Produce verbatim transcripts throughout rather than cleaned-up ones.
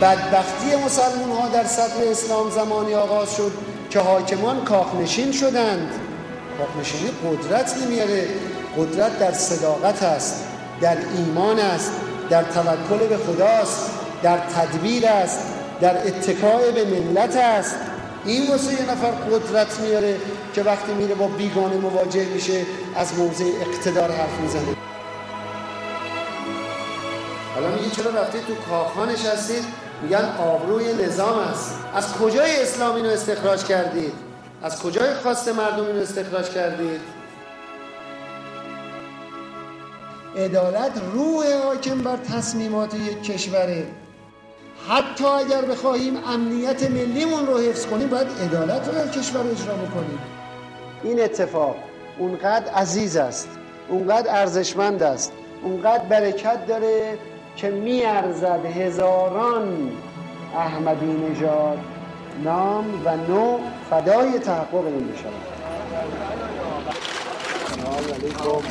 بدبختی مسلمان ها در صدر اسلام زمانی آغاز شد که حاکمان کاخنشین شدند. کاخنشینی قدرت نمیاره. قدرت در صداقت است، در ایمان است، در توکل به خداست، در تدبیر است، در اتکاء به ملت است. این واسه یه نفر قدرت میاره که وقتی میره با بیگانه مواجه میشه از موضع اقتدار حرف میزنه. حالا میگه چرا رفتید تو کاخها نشستید؟ میگن آبروی نظام است. از کجای اسلام اینو استخراج کردید؟ از کجای خواست مردم اینو استخراج کردید؟ عدالت روح حاکم بر تصمیمات یک کشوره. حتی اگر بخواهیم امنیت ملیمون رو حفظ کنیم باید عدالت رو در کشور اجرا بکنیم. این اتفاق اونقدر عزیز است، اونقدر ارزشمند است، اونقدر برکت داره که میارزد هزاران احمدی نژاد نام و نوع فدای تحقق این بشود. سلام علیکم.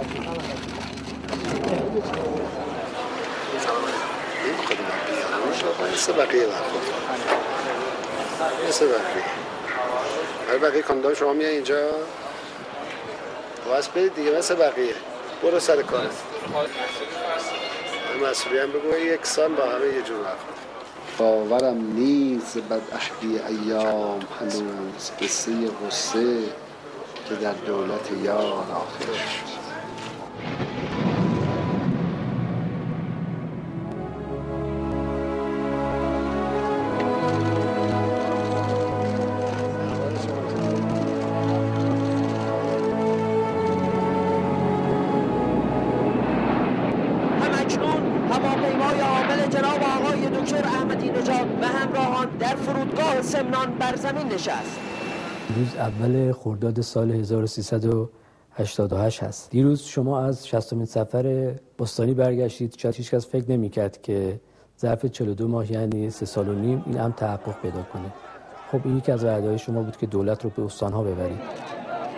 مثل بقیه برخورد مثل بقیه هر بقیه کاندام شما میای اینجا باید برید دیگه مثل بقیه. برو سر کار. مسئولی هم بگو یکسان با همه یه جور برخورد. باورم نیز بد عهدی ایام هنوز قصه غصه که در دولت یار آخر شد. در فرودگاه سمنان بر زمین نشست. روز اول خرداد سال هزار و سیصد و هشتاد و هشت هست. دیروز شما از شصتمین سفر بستانی برگشتید. شاید هیچ کس فکر نمی‌کرد که ظرف چهل و دو ماه یعنی سه سال و نیم این هم تحقق پیدا کنه. خب این یکی از وعده‌های شما بود که دولت رو به استان‌ها ببرید.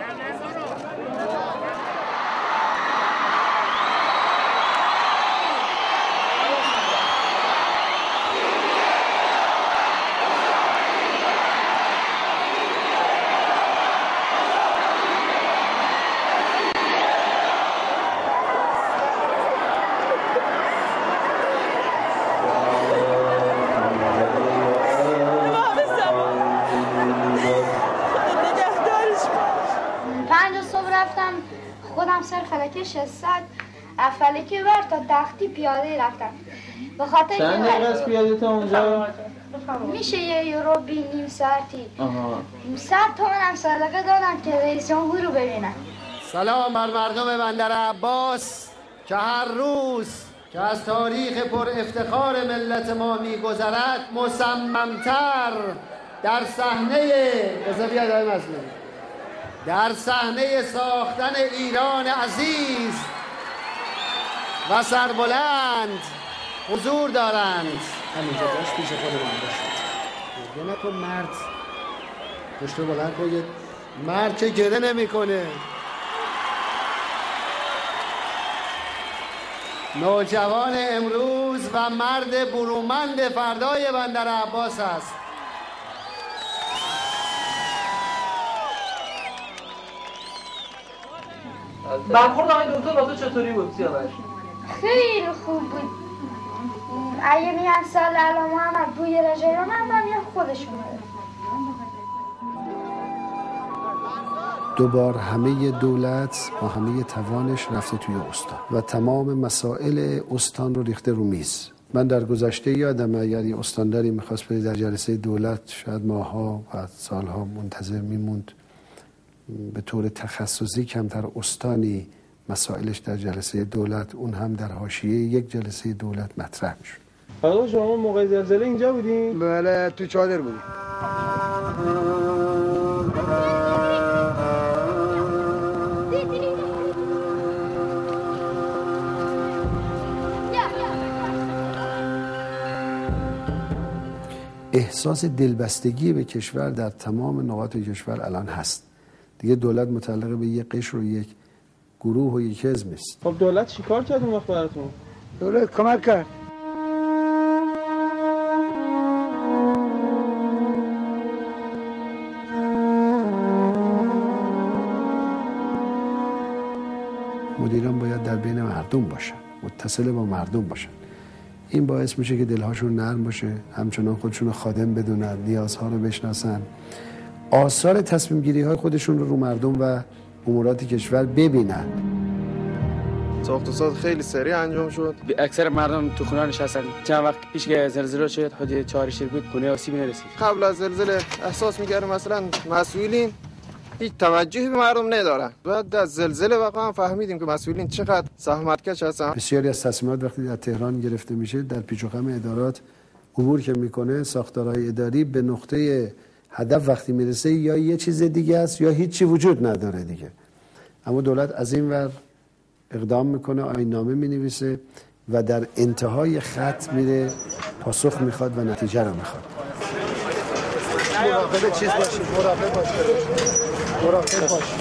ششصد افلکی بر تا تختی پیاده رفتم. به خاطر چند دقیقه از پیاده تا اونجا؟ میشه یه یورو بی نیم ساعتی. صد تومن هم صدقه دادم که رئیس جمهور رو ببینم. سلام بر مردم بندر عباس که هر روز که از تاریخ پر افتخار ملت ما میگذرد مصممتر در صحنه در صحنه ساختن ایران عزیز و سربلند حضور دارند. همینجا داشت پیش خودمان داشت. گره نکن مرد. پشت بلند کن. یه مرد که گره نمی کنه. نوجوان امروز و مرد برومند فردای بندر عباس است. برخورد آقای دکتر با تو چطوری بود سیاوش؟ خیلی خوب بود. اگه میگن سال علا محمد بوی رجایان هم من یه خودشون بود. دوبار همه دولت با همه توانش رفته توی استان و تمام مسائل استان رو ریخته رو میز. من در گذشته یادم اگر یه استانداری میخواست بره در جلسه دولت شاید ماها و سالها منتظر میموند. به طور تخصصی کمتر استانی مسائلش در جلسه دولت اون هم در حاشیه یک جلسه دولت مطرح میشد. آقا شما موقع زلزله اینجا بودین؟ بله تو چادر بودیم. احساس دلبستگی به کشور در تمام نقاط کشور الان هست. دیگه دولت متعلق به یک قشر و یک گروه و یک حزب نیست. خب دولت چیکار کرد اون وقت براتون؟ دولت کمک کرد. مدیران باید در بین مردم باشن، متصل با مردم باشن. این باعث میشه که دلهاشون نرم باشه، همچنان خودشون رو خادم بدونن، نیازها رو بشناسن، آثار تصمیم گیری های خودشون رو رو مردم و امورات کشور ببینن. ساخت و ساز خیلی سریع انجام شد. اکثر مردم تو خونه نشستن. چند وقت پیش که زلزله شد حدود چهار شیر بود، خونه آسیب نرسید. قبل از زلزله احساس می‌کردم مثلا مسئولین هیچ توجهی به مردم ندارن. بعد از زلزله واقعا فهمیدیم که مسئولین چقدر زحمتکش هستن. بسیاری از تصمیمات وقتی در تهران گرفته میشه، در پیچ و خم ادارات عبور که میکنه، ساختارهای اداری به نقطه هدف وقتی میرسه یا یه چیز دیگه است یا هیچی وجود نداره دیگه. اما دولت از این ور اقدام میکنه، آیین‌نامه مینویسه و در انتهای خط میره پاسخ میخواد و نتیجه رو میخواد. مراقب چیز باشید، مراقب باشید، مراقب باشید.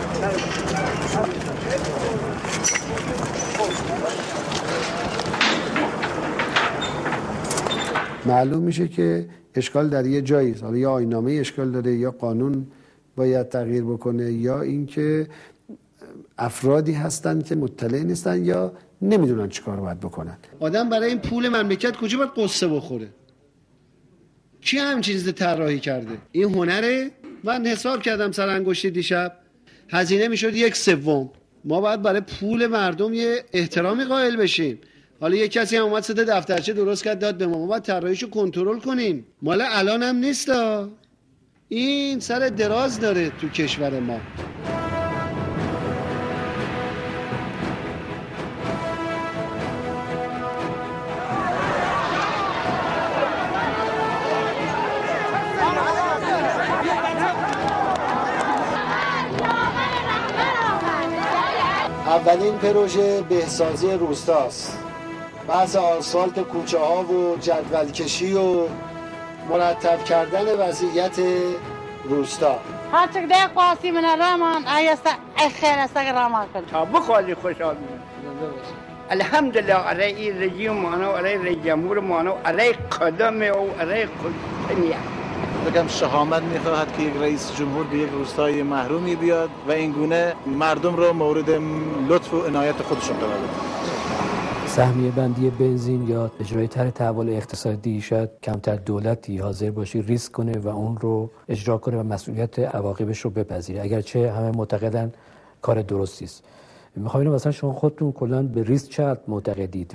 معلوم میشه که اشکال در یه جایی است، حالا یا آیین‌نامه اشکال داره یا قانون باید تغییر بکنه یا اینکه افرادی هستن که مطلع نیستن یا نمیدونن چیکار باید بکنن. آدم برای این پول مملکت کجا باید قصه بخوره؟ کی هم چیزی طراحی کرده؟ این هنره؟ من حساب کردم سر انگشتی دیشب هزینه میشد یک سوم. ما باید برای پول مردم یه احترامی قائل بشیم. حالا یه کسی هم اومد سده دفترچه درست کرد داد به ما، ما باید طراحیشو کنترل کنیم. مال الان هم نیست. این سر دراز داره تو کشور ما. اولین پروژه بهسازی روستاست. بحث آسفالت کوچه ها و جدول کشی و مرتب کردن وضعیت روستا. هر چک ده قاسی من رامان آیسته خیر است که رامان کن. تا بخواهی خوشحال می. الحمدلله علی رژیم مانو علی رئیس جمهور مانو علی قدم او علی قدمیه. بگم شهامت میخواهد که یک رئیس جمهور به یک روستای محرومی بیاد و این گونه مردم رو مورد لطف و عنایت خودشون قرار بده. سهمیه بندی بنزین یا اجرای طرح تحول اقتصادی، شاید کمتر دولتی حاضر باشه ریسک کنه و اون رو اجرا کنه و مسئولیت عواقبش رو بپذیره، اگرچه همه معتقدن کار درستی است. میخوام ببینم مثلا شما خودتون کلا به ریسک چقدر معتقدید؟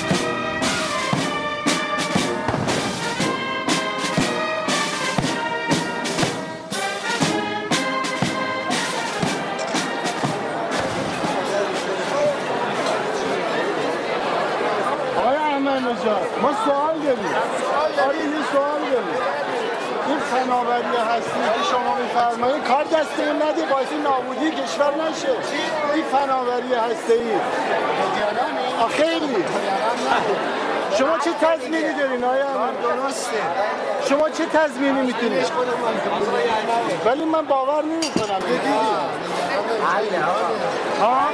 ما سوال داریم. آره این سوال داریم. این فناوری هستی که شما می‌فرمایید کار دست این نده باعث نابودی کشور نشه. این فناوری هستی. خیلی. شما چه تضمینی دارین آیا؟ درسته. شما چه تضمینی میتونید؟ ولی من باور نمی‌کنم. دیدید؟ ها؟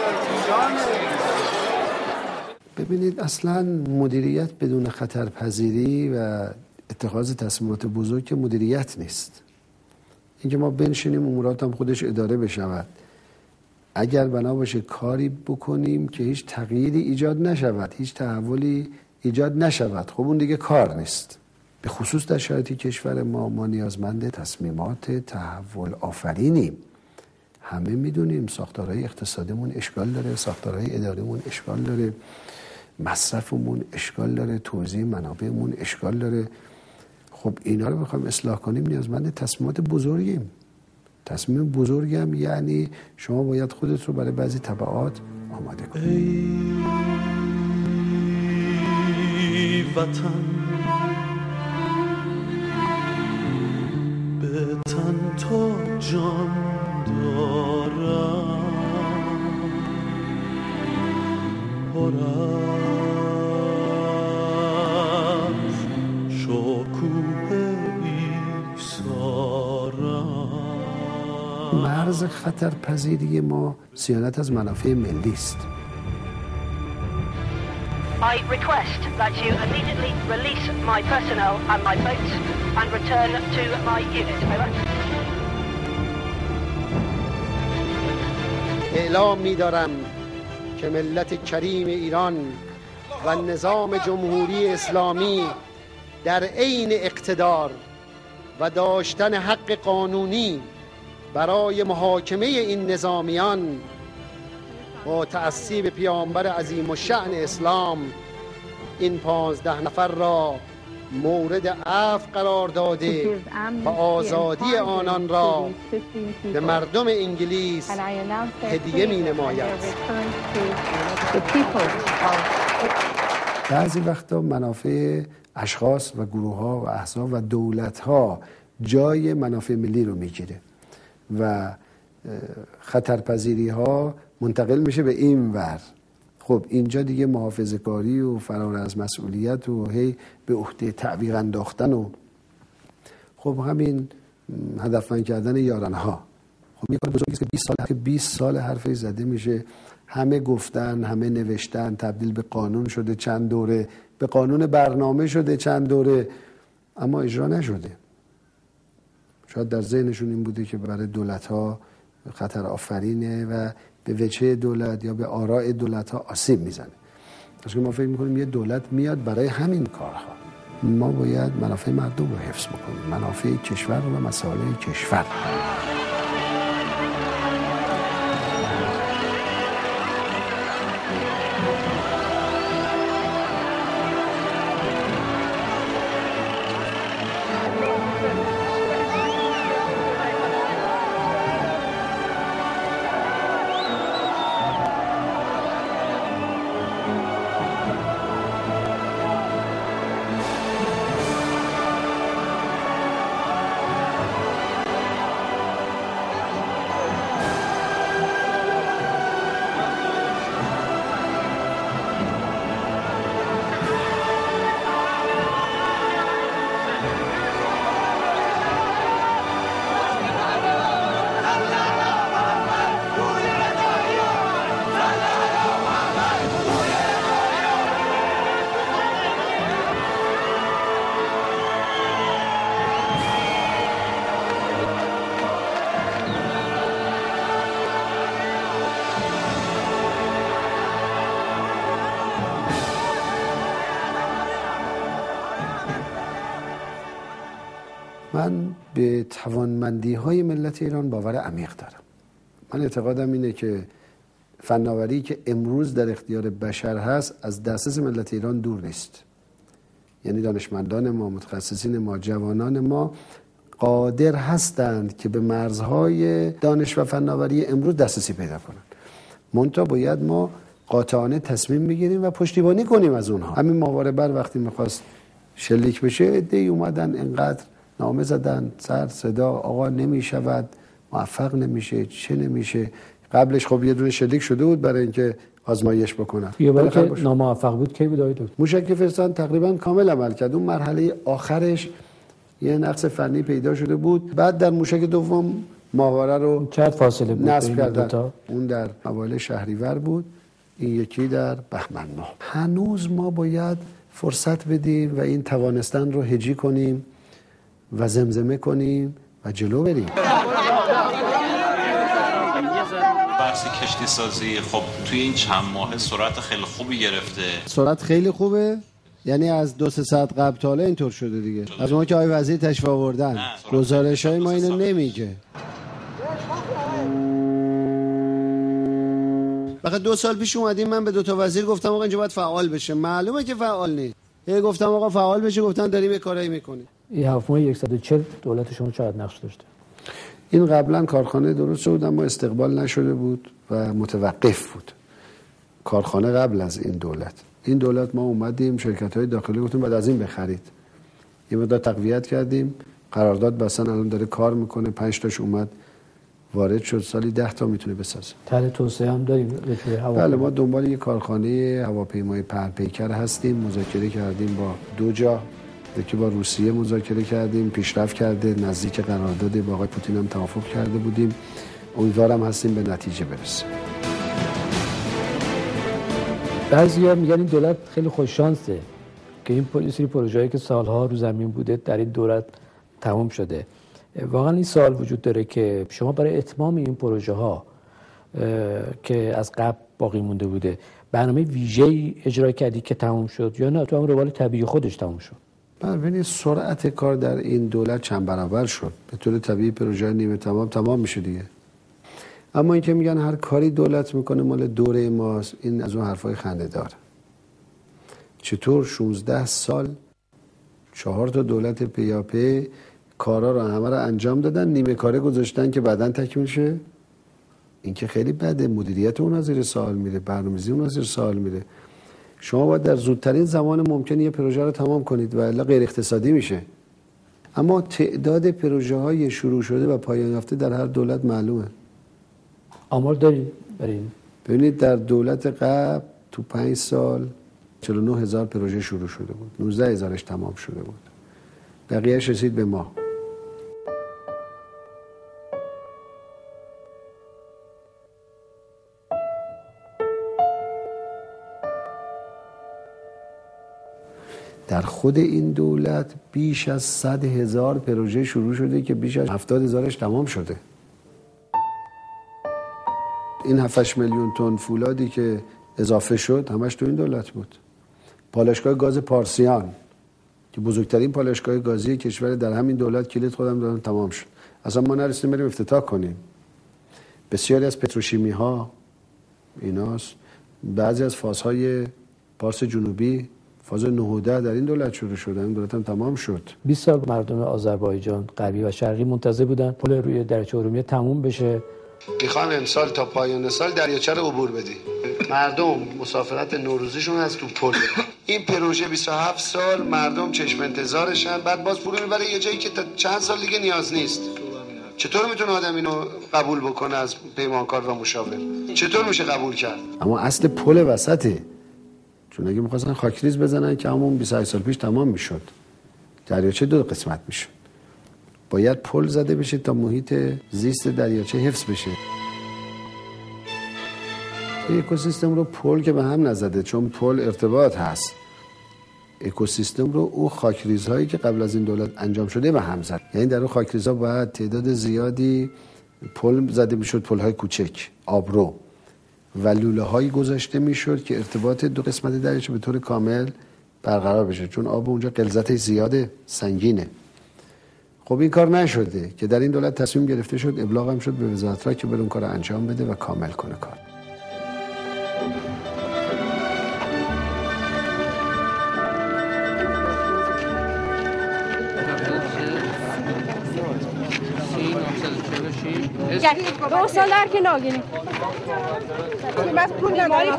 ببینید اصلا مدیریت بدون خطرپذیری و اتخاذ تصمیمات بزرگ که مدیریت نیست. اینکه ما بنشینیم امورات هم خودش اداره بشود، اگر بنا باشه کاری بکنیم که هیچ تغییری ایجاد نشود، هیچ تحولی ایجاد نشود، خب اون دیگه کار نیست. به خصوص در شرایط کشور ما ما نیازمند تصمیمات تحول آفرینیم. همه میدونیم ساختارهای اقتصادیمون اشکال داره، ساختارهای اداریمون اشکال داره، مصرفمون اشکال داره، توزیع منابعمون اشکال داره. خب اینا رو بخوایم اصلاح کنیم نیازمند تصمیمات بزرگیم. تصمیم بزرگم یعنی شما باید خودت رو برای بعضی تبعات آماده کنید. ای وطن به تن تو جان دارم پر از شکوه ایثارم. مرز خطرپذیری ما صیانت از منافع ملی است. I request that you immediately release my personnel and my boats and return to my unit. Over. اعلام می‌دارم که ملت کریم ایران و نظام جمهوری اسلامی در عین اقتدار و داشتن حق قانونی برای محاکمه این نظامیان با تأسیب پیامبر عظیم الشأن اسلام این پانزده نفر را مورد عفو قرار داده و آزادی آنان را به مردم انگلیس هدیه می نماید. بعضی وقتا منافع اشخاص و گروه ها و احزاب و دولت ها جای منافع ملی رو میگیره و خطرپذیری ها منتقل میشه به این ور. خب اینجا دیگه محافظه کاری و فرار از مسئولیت و هی به عهده تعویق انداختن و خب همین هدفمند کردن یارانها. خب یه کار بزرگی است که بیست سال بیست سال حرفی زده میشه، همه گفتن، همه نوشتن، تبدیل به قانون شده چند دوره، به قانون برنامه شده چند دوره، اما اجرا نشده. شاید در ذهنشون این بوده که برای دولت‌ها خطر آفرینه و به وجهه دولت یا به آراء دولت‌ها آسیب میزنه. چون ما فکر می‌کنیم یه دولت میاد برای همین کارها. ما باید منافع مردم رو حفظ بکنیم، منافع کشور و مصالح کشور. من به توانمندی های ملت ایران باور عمیق دارم. من اعتقادم اینه که فناوری که امروز در اختیار بشر هست از دسترس ملت ایران دور نیست. یعنی دانشمندان ما، متخصصین ما، جوانان ما قادر هستند که به مرزهای دانش و فناوری امروز دسترسی پیدا کنند. منتها باید ما قاطعانه تصمیم بگیریم و پشتیبانی کنیم از اونها. همین ماهواره بر وقتی میخواست شلیک بشه، عده‌ای اومدن انقدر نامه زدن، سر صدا، آقا نمیشود، موفق نمیشه، چه نمیشه. قبلش خب یه دونه شلیک شده بود برای اینکه آزمایش بکنن. یه بار که ناموفق بود کی بود آید؟ موشک که فرستادن تقریبا کامل عمل کرد. اون مرحله آخرش یه نقص فنی پیدا شده بود. بعد در موشک دوم ماهواره رو چند فاصله بود نصب کردن. اون در اوایل شهریور بود، این یکی در بهمن ماه. هنوز ما باید فرصت بدیم و این توانستن رو هجی کنیم و زمزمه کنیم و جلو بریم. بحث کشتی سازی خب توی این چند ماه سرعت خیلی خوبی گرفته. سرعت خیلی خوبه، یعنی از دو سه ساعت قبل تا حالا اینطور شده دیگه. شده. از ما که آقای وزیر تشریف آوردن گزارش‌های ما اینو نمیگه. فقط دو سال پیش اومدیم من به دو تا وزیر گفتم آقا اینجا باید فعال بشه. معلومه که فعال نیست. هی گفتم آقا فعال بشه، گفتن داریم یه کارایی میکنیم. این هفت صد و چهل دولت شما چقدر نقش داشته؟ این قبلا کارخانه درست شد اما استقبال نشده بود و متوقف بود. کارخانه قبل از این دولت. این دولت ما اومدیم شرکت‌های داخلی گفتیم بعد از این بخرید. یه مقدار تقویت کردیم، قرارداد بستن، الان داره کار میکنه، پنج تاش اومد وارد شد، سالی ده تا میتونه بسازه. طرح توسعه هم داریم. بله ما دنبال یه کارخانه هواپیمای پهن‌پیکر هستیم، مذاکره کردیم با دو جا، یکی با روسیه مذاکره کردیم، پیشرفت کرده، نزدیک قرارداد با آقای پوتین هم توافق کرده بودیم، امیدوارم هستیم به نتیجه برسیم. بعضیا میگن این دولت خیلی خوش شانسه که این سری پروژه‌ای که سالها رو زمین بوده در این دولت تمام شده. واقعا این سوال وجود داره که شما برای اتمام این پروژه ها که از قبل باقی مونده بوده. برنامه ویژه‌ای اجرا کردی که تموم شد یا نه تو هم روال طبیعی خودش تموم شد؟ ببینید سرعت کار در این دولت چند برابر شد. به طور طبیعی پروژه نیمه تمام تمام میشه دیگه. اما اینکه میگن هر کاری دولت میکنه مال دوره ماست، این از اون حرفای خنده‌دار. چطور شانزده سال چهار تا دولت پیاپی کارا رو همه رو انجام دادن، نیمه کاره گذاشتن که بعداً تکمیل شه؟ این که خیلی بده. مدیریت اون زیر سوال میره، برنامه‌ریزی اون زیر سوال میره. شما باید در زودترین زمان ممکن یه پروژه رو تمام کنید و الا غیر اقتصادی میشه. اما تعداد پروژه های شروع شده و پایان یافته در هر دولت معلومه. آمار داری برای این؟ ببینید در دولت قبل تو پنج سال چهل و نه هزار پروژه شروع شده بود، نوزده هزارش تمام شده بود، بقیهش رسید به ما. در خود این دولت بیش از صد هزار پروژه شروع شده که بیش از هفتاد هزارش تمام شده. این هفت میلیون تن فولادی که اضافه شد همش تو این دولت بود. پالایشگاه گاز پارسیان که بزرگترین پالایشگاه گازی کشور در همین دولت کلید خودم دادن تمام شد. اصلا ما نرسیدیم بریم افتتاح کنیم. بسیاری از پتروشیمی ها ایناست. بعضی از فازهای پارس جنوبی فاز نه و ده در این دولت شروع شده، این دولت هم تمام شد. بیست سال مردم آذربایجان غربی و شرقی منتظر بودن پل روی دریاچه ارومیه تموم بشه. میخوام امسال تا پایان سال دریاچه رو عبور بدی. مردم مسافرت نوروزیشون از تو پل. این پروژه بیست و هفت سال مردم چشم انتظارشن، بعد باز پول میبره یه جایی که تا چند سال دیگه نیاز نیست. چطور میتونه آدم اینو قبول بکنه از پیمانکار و مشاور؟ چطور میشه قبول کرد؟ اما اصل پل وسطه. چون اگه می‌خواستن خاکریز بزنن که همون بیست و هشت سال پیش تمام میشد. دریاچه دو قسمت میشد. باید پل زده بشه تا محیط زیست دریاچه حفظ بشه. اکوسیستم رو پل که به هم نزده، چون پل ارتباط هست. اکوسیستم رو او خاکریزهایی که قبل از این دولت انجام شده به هم زد. یعنی در اون خاکریزها باید تعداد زیادی پل زده میشد، پل‌های کوچک، آبرو و لوله هایی گذاشته میشد که ارتباط دو قسمت دریاچه به طور کامل برقرار بشه، چون آب اونجا غلظتش زیاده، سنگینه. خب این کار نشده که در این دولت تصمیم گرفته شد، ابلاغ هم شد به وزارت را که بره اون کار انجام بده و کامل کنه کار. دو سال در که ناگینی بس پول نداری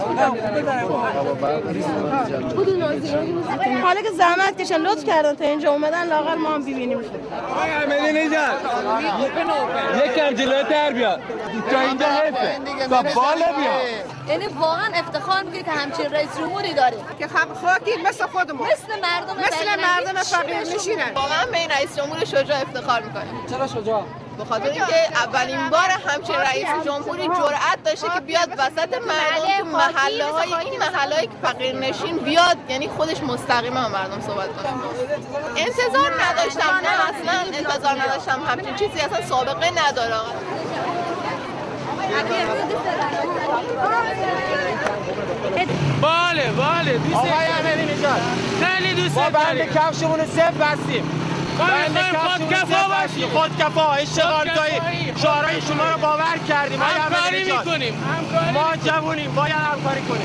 حالا که زحمت کشن لطف کردن تا اینجا اومدن لااقل ما هم ببینیم. آقای احمدی نژاد یکم جلوی در بیاد تا اینجا حیفه تا بالا بیاد. یعنی واقعا افتخار میکنه که همچین رئیس جمهوری داره که خاکی مثل خودمون، مثل مردم مثل مردم فقیر نشینن. واقعا به این رئیس جمهور شجاع افتخار میکنیم. چرا شجاع؟ به خاطر اینکه اولین بار همچین رئیس جمهوری جرأت داشته که بیاد وسط مردم تو محله های این محله های فقیر نشین بیاد، یعنی خودش مستقیما با مردم صحبت کنه. انتظار نداشتم، نه اصلا انتظار نداشتم، همچین چیزی اصلا سابقه نداره. باله باله دوست آقای احمدی نژاد خیلی دوست ما بند کفشمون رو صفر بستیم. بند خودکفا باشیم، خودکفا، اشتغالگاهی، شعارهای شما رو باور کردیم. همکاری میکنیم، ما جوونیم، باید همکاری کنیم.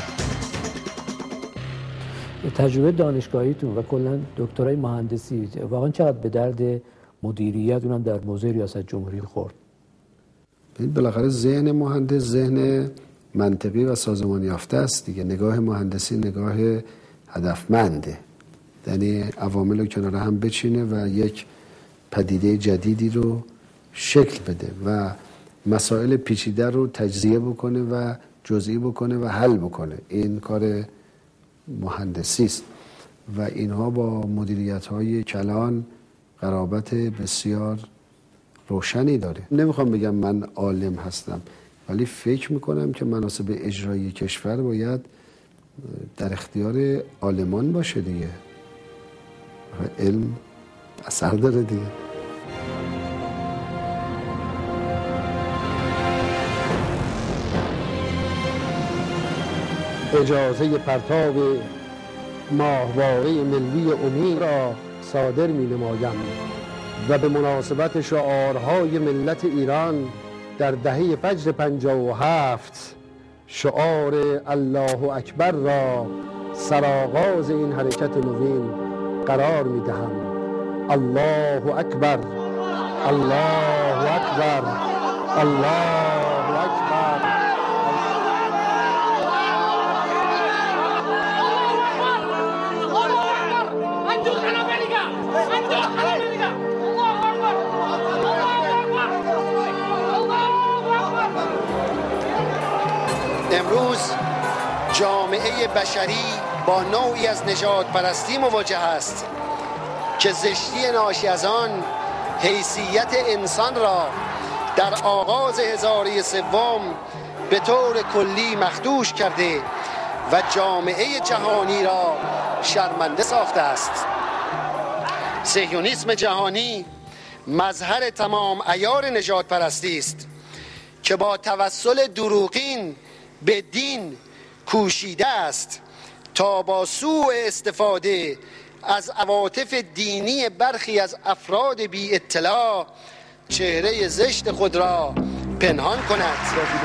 تجربه دانشگاهیتون و کلا دکترای مهندسی واقعا چقدر به درد مدیریت اونم در موضوع ریاست جمهوری خورد؟ بالاخره ذهن مهندس ذهن منطقی و سازمان یافته است دیگه. نگاه مهندسی نگاه هدفمنده، یعنی عوامل رو کنار هم بچینه و یک پدیده جدیدی رو شکل بده و مسائل پیچیده رو تجزیه بکنه و جزئی بکنه و حل بکنه. این کار مهندسی است و اینها با مدیریت‌های کلان قرابت بسیار روشنی داره. نمیخوام بگم من عالم هستم، ولی فکر میکنم که مناسب اجرایی کشور باید در اختیار عالمان باشه دیگه. و علم اثر داره دیگه. اجازه پرتاب ماهواره ملی امید را صادر می نمایم و به مناسبت شعارهای ملت ایران در دهه فجر پنجاه و هفت شعار الله اکبر را سرآغاز این حرکت نوین قرار می دهم. الله اکبر، الله اکبر، الله اکبر. امروز جامعه بشری با نوعی از نژاد پرستی مواجه است که زشتی ناشی از آن حیثیت انسان را در آغاز هزاره سوم به طور کلی مخدوش کرده و جامعه جهانی را شرمنده ساخته است. صهیونیسم جهانی مظهر تمام عیار نژاد پرستی است که با توسل دروغین به دین کوشیده است تا با سوء استفاده از عواطف دینی برخی از افراد بی اطلاع چهره زشت خود را پنهان کند.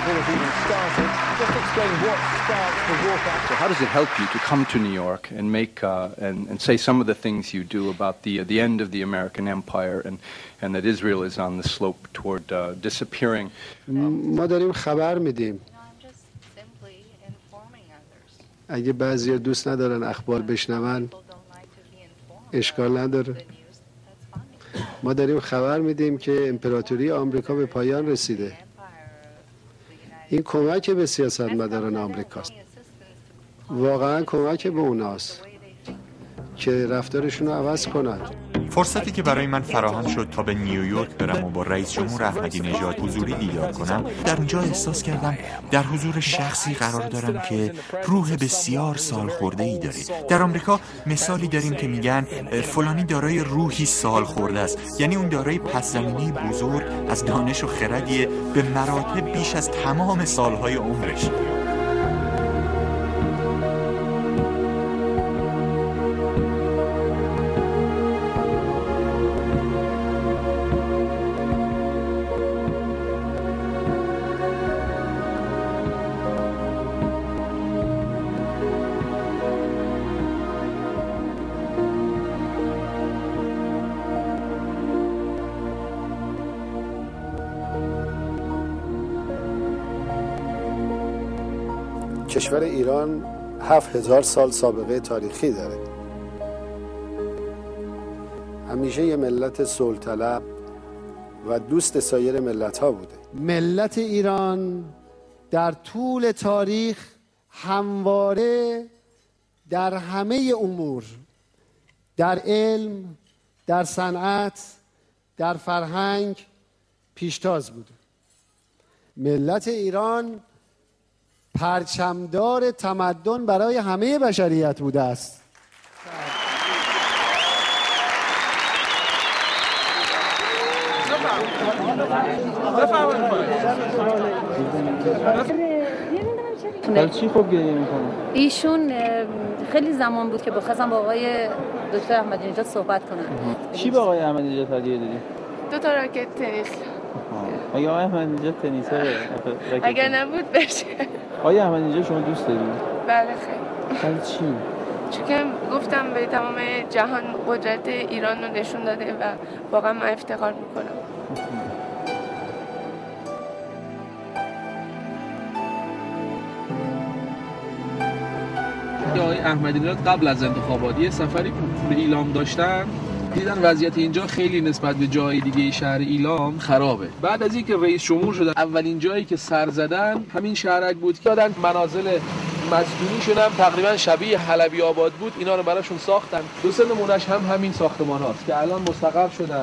So how does it help you to come to New York and make uh, and, and say some of the things you do about the the end of the American empire and and that Israel is on the slope toward uh, disappearing? ما داریم خبر میدیم. اگه بعضی دوست ندارن اخبار بشنون اشکال نداره. ما داریم خبر میدیم که امپراتوری آمریکا به پایان رسیده. این کمک به سیاستمداران آمریکاست. واقعا کمک به اوناست که رفتارشون رو عوض کنن. فرصتی که برای من فراهم شد تا به نیویورک برم و با رئیس جمهور احمدی نژاد حضوری دیدار کنم، در اونجا احساس کردم در حضور شخصی قرار دارم که روح بسیار سالخورده‌ای داره. در آمریکا مثالی داریم که میگن فلانی دارای روحی سالخورده است، یعنی اون دارای پس‌زمینه بزرگ از دانش و خردیه به مراتب بیش از تمام سالهای عمرش. کشور ایران هفت هزار سال سابقه تاریخی داره. همیشه یه ملت صلح طلب و دوست سایر ملت ها بوده. ملت ایران در طول تاریخ همواره در همه امور، در علم، در صنعت، در فرهنگ پیشتاز بوده. ملت ایران پرچمدار تمدن برای همه بشریت بوده است. چی خوب گریه میکنه؟ ایشون خیلی زمان بود که بخواستم با آقای دکتر احمدی نژاد صحبت کنم. چی با آقای احمدی نژاد هدیه دادی؟ دو تا راکت تنیس. آقای احمدی نژاد تنیسه؟ اگر نبود بشه. آقای احمدی نژاد شما دوست داری؟ بله خیلی. خیلی چی؟ چون که گفتم به تمام جهان قدرت ایران رو نشون داده و واقعا من افتخار میکنم. آقای احمدی نژاد قبل از انتخابات یه سفری به ایلام داشتن، دیدن وضعیت اینجا خیلی نسبت به جای دیگه شهر ایلام خرابه. بعد از اینکه رئیس جمهور شدن اولین جایی که سر زدن همین شهرک بود که دادن منازل مسکونی شدن تقریبا شبیه حلبی آباد بود، اینا رو براشون ساختن. دو سه نمونهش هم همین ساختمان هاست که الان مستقر شدن.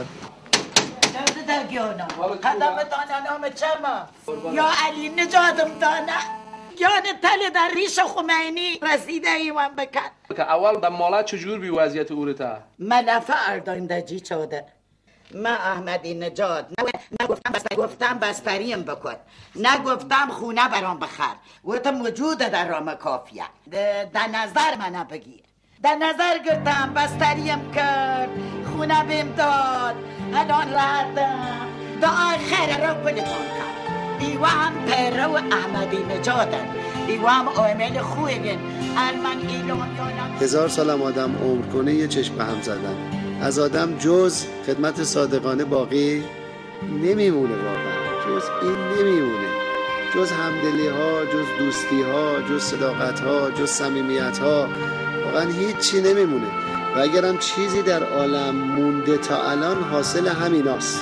قدم دانه نام چما یا علی نجاتم دانه یاد تله در ریش خمینی رسیده ایوان بکن که اول در مالت چجور بی وضعیت اورتا ملفه اردایم در جی چوده من احمدی نژاد نگفتم بس گفتم بستریم بکن، نگفتم خونه برام بخر. گفتم موجوده در رام کافیه. در نظر منو بگیر. در نظر گفتم بستریم کرد، خونه بهم داد، الان راحتم. دعای خیر رو بلتون کرد. ایوا هم پیرو احمدی نژادن، ایوا هم عامل خوبین. من ایلانیانم هزار سالم آدم عمر کنه یه چشم به هم زدن. از آدم جز خدمت صادقانه باقی نمیمونه، واقعا جز این نمیمونه، جز همدلی ها، جز دوستی ها، جز صداقت ها، جز صمیمیت ها، واقعا هیچی نمیمونه. و اگرم چیزی در عالم مونده تا الان حاصل همیناست.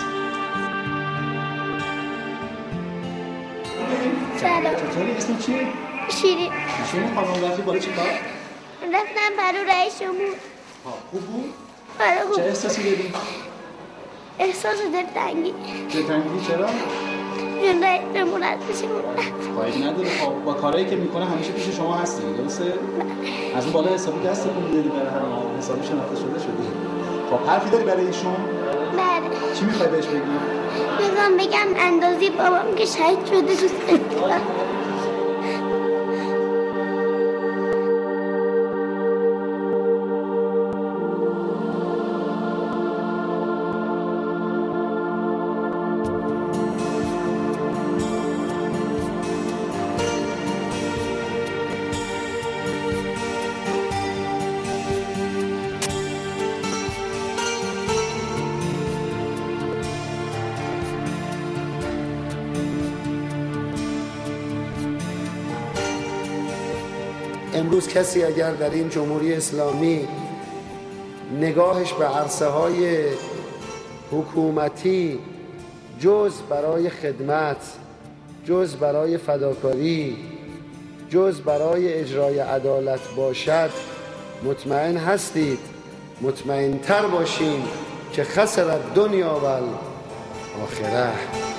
سلام. چطوری؟ اسم چیه؟ شیرین. شیرین خانم رفتی بالا چی کار؟ رفتم برو رئیس جمهور. خوب بود؟ آره خوب. چه احساسی دادی؟ احساس دلتنگی. دلتنگی چرا؟ چون رئیس جمهور از پیش بود. فایده نداره، خب با کارهایی که میکنه همیشه پیش شما هستی، درسته؟ از اون بالا حسابی دستتون دادی برای هم، حسابی شناخته شده شدی. خب حرفی داری برای ایشون؟ بله. چی میخوای بهش بگی؟ میخوام بگم اندازی بابام که شهید شده دوست دارم. امروز کسی اگر در این جمهوری اسلامی نگاهش به عرصه های حکومتی جز برای خدمت، جز برای فداکاری، جز برای اجرای عدالت باشد، مطمئن هستید، مطمئن تر باشین که خسر الدنیا و الاخره.